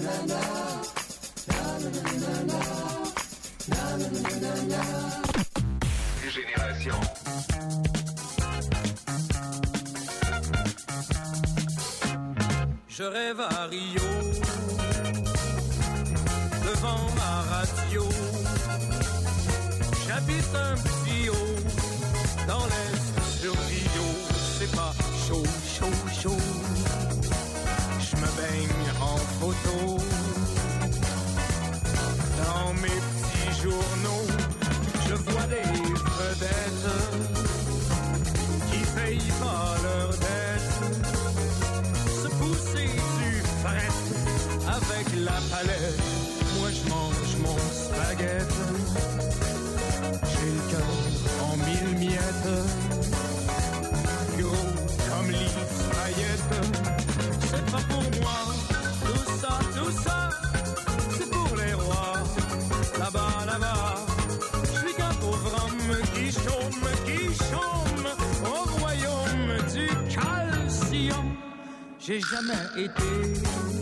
Génération. Je rêve à Rio, devant ma radio. J'habite un petit haut, dans l'est sur Rio. C'est pas chaud, chaud, chaud. Je me baigne en photo. Dans mes petits journaux, je vois des vedettes qui payent pas leurs dettes. Se pousser du fret avec la palette. Moi je mange mon spaghette. J'ai le cœur en mille miettes. Gros comme l'île paillettes. C'est pas pour moi. Tout ça, c'est pour les rois. Là-bas, là-bas. Je suis qu'un pauvre homme qui chôme au royaume du calcium. J'ai jamais été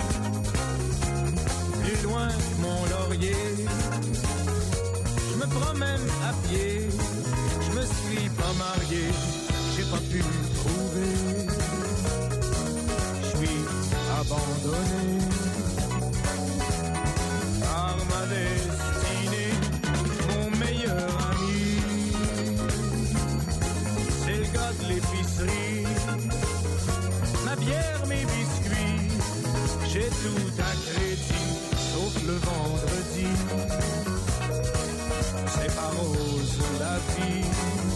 plus loin que mon laurier. Je me promène à pied, je me suis pas marié, j'ai pas pu me trouver. Je suis abandonné par ma destinée. Mon meilleur ami, c'est le gars de l'épicerie. Ma bière, mes biscuits, j'ai tout à crédit, sauf le vendredi. C'est pas rose la vie,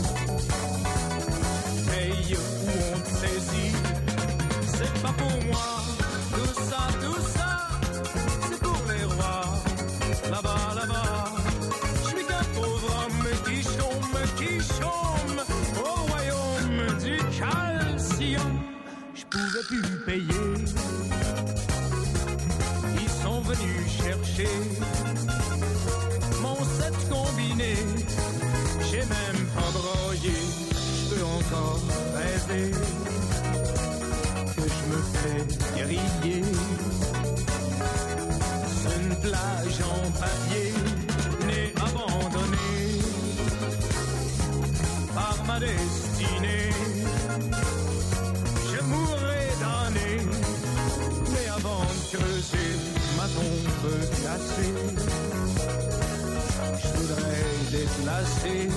paye où on te saisit. C'est pas pour moi, tout ça, c'est pour les rois. Là-bas, là-bas, je suis qu'un pauvre homme qui chôme au royaume du calcium. Pouvais plus payer. Ils sont venus chercher mon set combiné. J'ai même pas broyé. Je peux encore rêver que je me fais griller sur une plage en papier, né abandonné par ma destinée. Je mourrai damné, mais avant de creuser ma tombe glacée, je voudrais déplacer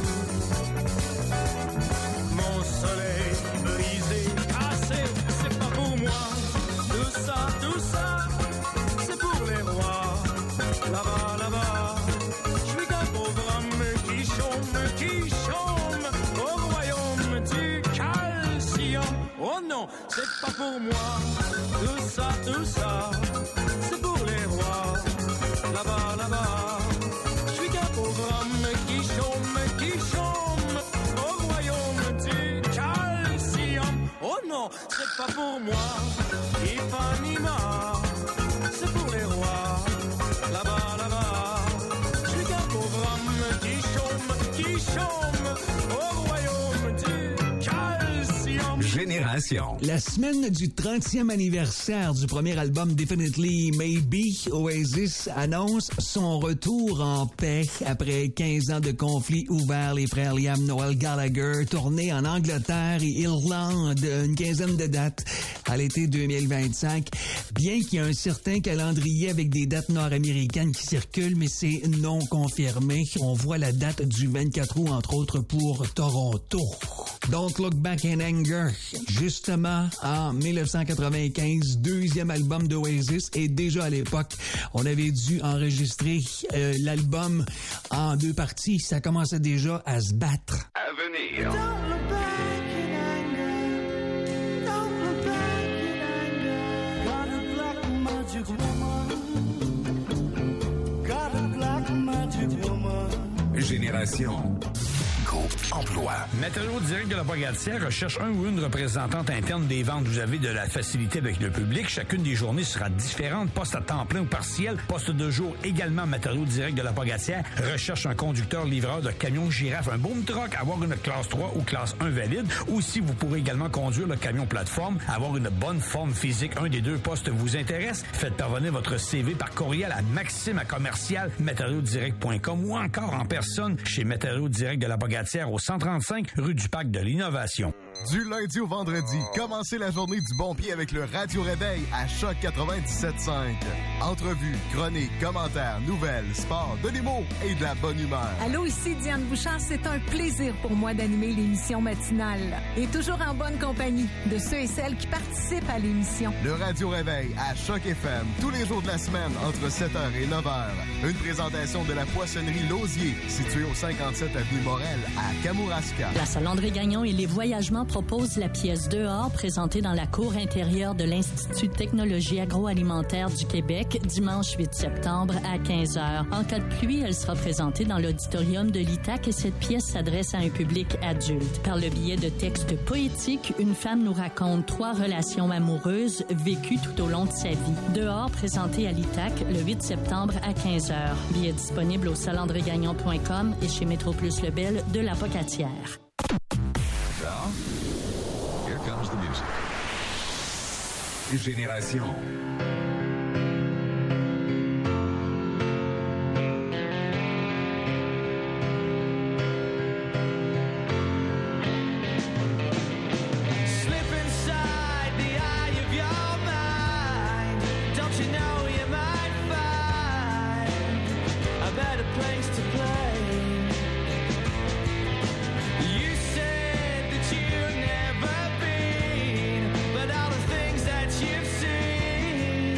mon soleil brisé, cassé. C'est pas pour moi, tout ça, c'est pour les rois. Là-bas, là-bas, je suis qu'un pauvre homme qui chôme au royaume du calcium. Oh non, c'est pas pour moi. Tout ça, c'est pour les rois. Là-bas, là-bas, je suis qu'un pauvre homme qui chôme au royaume du calcium. Oh non, c'est pas pour moi. Ipanema, c'est pour les rois. Là-bas, là-bas, je suis qu'un pauvre homme qui chôme au royaume du calcium. Génération. La semaine du 30e anniversaire du premier album Definitely Maybe, Oasis annonce son retour en paix après 15 ans de conflits ouverts. Les frères Liam Noel Gallagher, tournés en Angleterre et Irlande, une quinzaine de dates à l'été 2025. Bien qu'il y ait un certain calendrier avec des dates nord-américaines qui circulent, mais c'est non confirmé. On voit la date du 24 août, entre autres, pour Toronto. Don't Look Back in Anger, justement en 1995, deuxième album d'Oasis, et déjà à l'époque, on avait dû enregistrer l'album en deux parties. Ça commençait déjà à se battre. À venir. Don't look back in anger. Don't look back in anger. Got a black magic woman. Got a black magic woman. Génération. Groupe emploi. Matériaux Direct de la Pocatière recherche un ou une représentante interne des ventes. Vous avez de la facilité avec le public. Chacune des journées sera différente. Poste à temps plein ou partiel. Poste de jour également. Matériaux Direct de la Pocatière recherche un conducteur-livreur de camion girafe, un boom truck, avoir une classe 3 ou classe 1 valide. Aussi, vous pourrez également conduire le camion plateforme, avoir une bonne forme physique. Un des deux postes vous intéresse? Faites parvenir votre CV par courriel à maxime@commercial-matériauxdirect.com ou encore en personne chez Matériaux Direct de la Pocatière au 135 rue du Parc de l'Innovation. Du lundi au vendredi, commencez la journée du bon pied avec le Radio Réveil à Choc 97.5. Entrevues, chroniques, commentaires, nouvelles, sport, de l'humour et de la bonne humeur. Allô, ici Diane Bouchard. C'est un plaisir pour moi d'animer l'émission matinale. Et toujours en bonne compagnie de ceux et celles qui participent à l'émission. Le Radio Réveil à Choc FM, tous les jours de la semaine entre 7h et 9h. Une présentation de la poissonnerie Lausier, située au 57 avenue Morel à Kamouraska. La Salle Gagnon et les voyagements proposent la pièce Dehors, présentée dans la cour intérieure de l'Institut de technologie agroalimentaire du Québec, dimanche 8 septembre à 15h. En cas de pluie, elle sera présentée dans l'auditorium de l'ITAC et cette pièce s'adresse à un public adulte. Par le biais de textes poétiques, une femme nous raconte 3 relations amoureuses vécues tout au long de sa vie. Dehors, présenté à l'ITAC le 8 septembre à 15h. Billets disponibles au salandregagnon.com et chez Métroplus Lebel de la Pocatière. Here comes the music. Génération. Slip inside the eye of your mind. Don't you know you might find a better place to play? You said that you've never been, but all the things that you've seen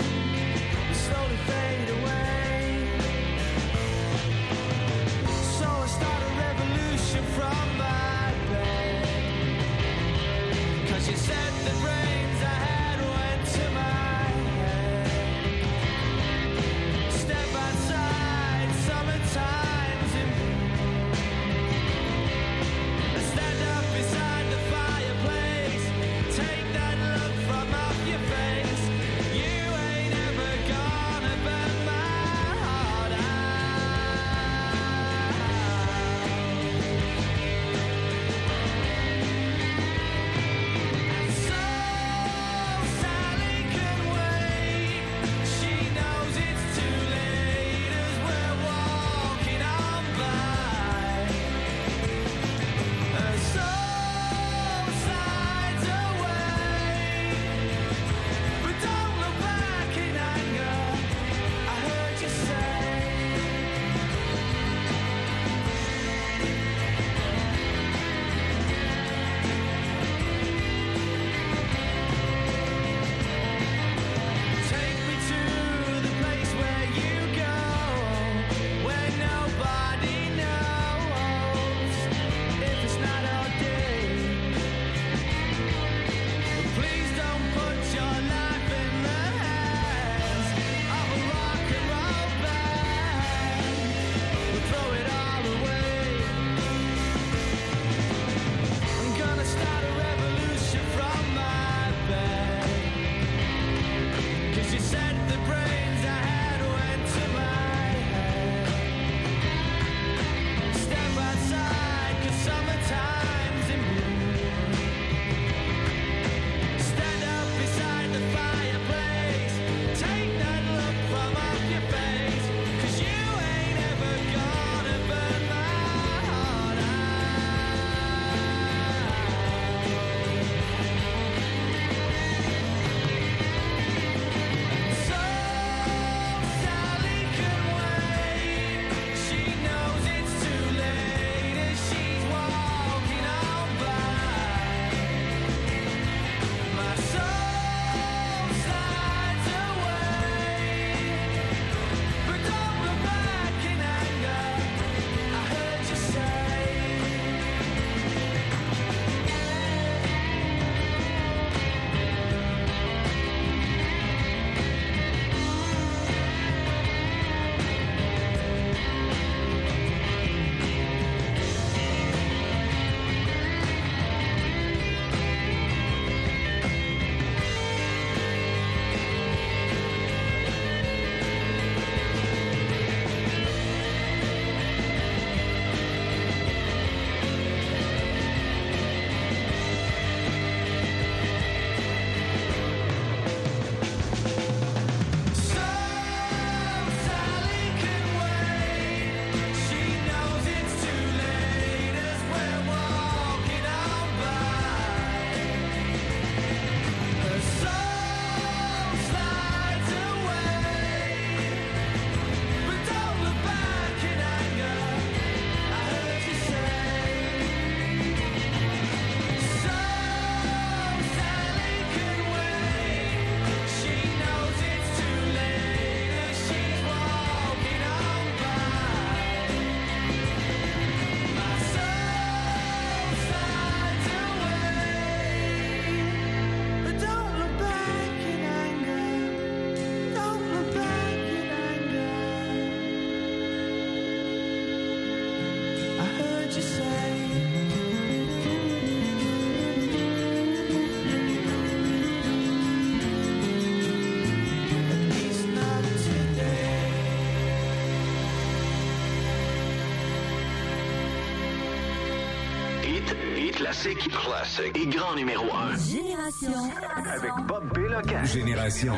classique et grand numéro 1. Génération. Avec Bob Béloquin. Génération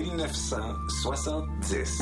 1970.